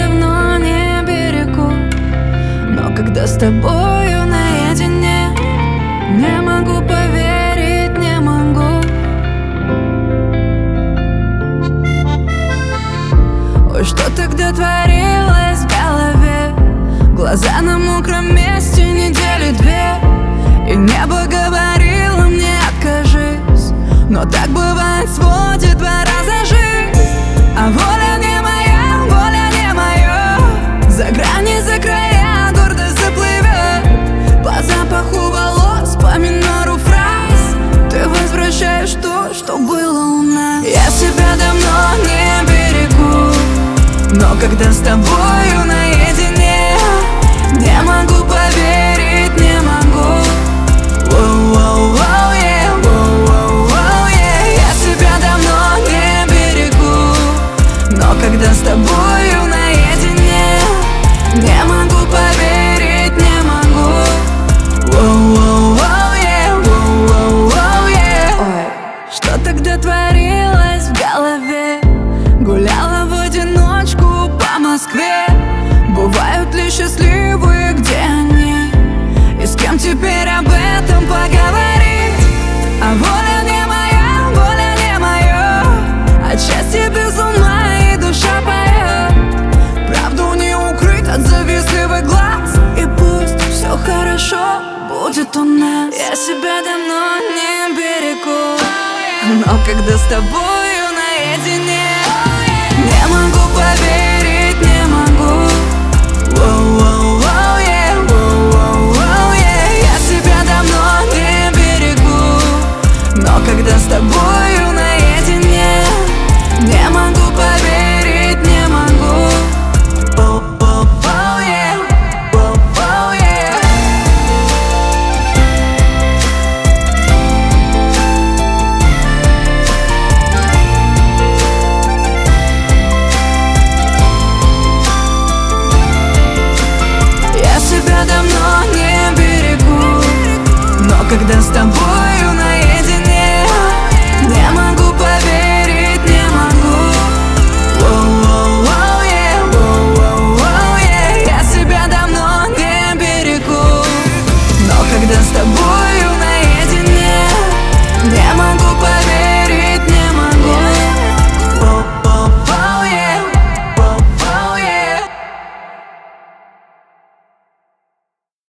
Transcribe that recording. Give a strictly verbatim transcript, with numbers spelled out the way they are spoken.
давно не берегу, но когда с тобою наедине, не могу поверить, не могу. Ой, что тогда творилось в голове? Глаза на мокром месте недели две, и небо говорило мне: откажись. Но так бывает, сводит два раза жизнь. А воля не моя, воля не моя, за грани, за края гордо заплывет. По запаху волос, по минору фраз ты возвращаешь то, что было у нас. Я себя давно не берегу, но когда с тобою наедине, не могу поверить, не могу. Воу-воу-воу, yeah, воу-воу-воу, yeah. Я себя давно не берегу, но когда с тобою наедине, не могу поверить, не могу. Воу-воу-воу, yeah, воу-воу-воу, yeah. Ой, что тогда творилось в голове? Гуляла в одиночку по Москве. Бывают ли счастливые, где они? И с кем теперь об этом поговорить? А воля не моя, воля не моя, от счастья без ума и душа поет. Правду не укрыть от завистливых глаз, и пусть все хорошо будет у нас. Я себя давно не берегу, но когда с тобой